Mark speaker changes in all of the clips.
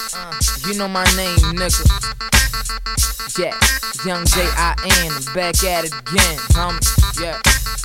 Speaker 1: You know my name, nigga. Yeah, Young J.I.N. back at it again, homie. Yeah.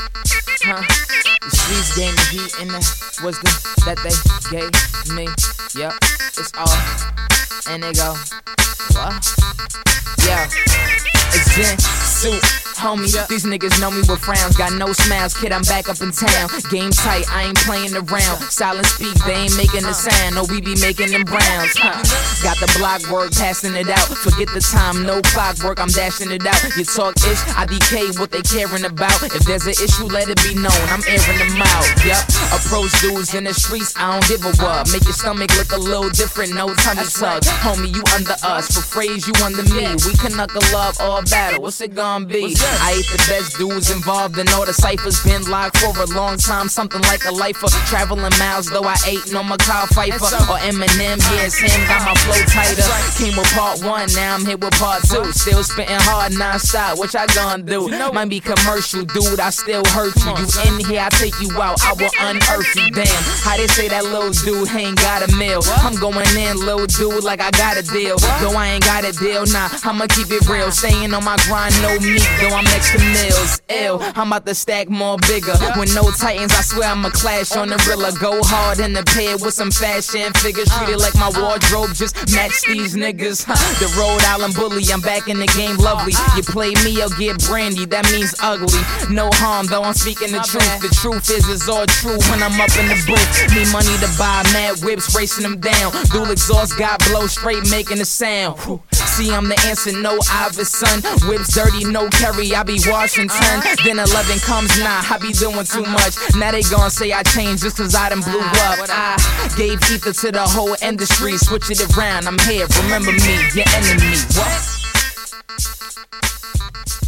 Speaker 1: The streets gave me heat and the wisdom that they gave me. Yep, it's all. And they go, what? Yeah. It's Jen Suit. Homie, these niggas know me with frowns. Got no smiles, kid, I'm back up in town. Game tight, I ain't playing around. Silent speak, they ain't making a sound. No, we be making them browns. Got the block work, passing it out. Forget the time, no clockwork, I'm dashing it out. You talk ish, I decay what they caring about. If there's an issue, let it be known, I'm airing them out. Yup, approach dudes in the streets, I don't give a what. Make your stomach look a little different, no tummy tuck. Homie, you under us, for phrase, you under me. We can knuckle up or battle, what's it gonna be? I ain't the best dudes involved in all the ciphers. Been locked for a long time, something like a lifer. Traveling miles, though I ain't no Macaw Pfeiffer or Eminem. Yeah, it's him, got my flow tighter. Came with part 1, now I'm here with part 2. Still spitting hard non-stop, what y'all gonna do? Might be commercial, dude, I still hurt you. You in here, I take you out, I will unearth you. Damn, how they say that little dude ain't got a meal. I'm going in, little dude, like I got a deal. Though I ain't got a deal, nah, I'ma keep it real. Staying on my grind, no meat, though I'm extra meals. Ill, I'm about to stack more bigger. With no titans, I swear I'ma clash on the Rilla. Go hard in the pair with some fashion figures. Treat it like my wardrobe, just match these niggas. The Rhode Island bully, I'm back in the game, lovely. You play me, you'll get brandy, that means ugly. No harm, though I'm speaking the truth. The truth is, it's all true when I'm up in the booth. Need money to buy mad whips, racing them down. Dual exhaust, got blow straight, making a sound. See, I'm the answer, no Iverson. Whips dirty, no Kerry, I be Washington. Then 11 comes, nah, I be doing too much. Now they gon' say I changed just cause I done blew up. I gave ether to the whole industry. Switch it around, I'm here, remember me, your enemy. What?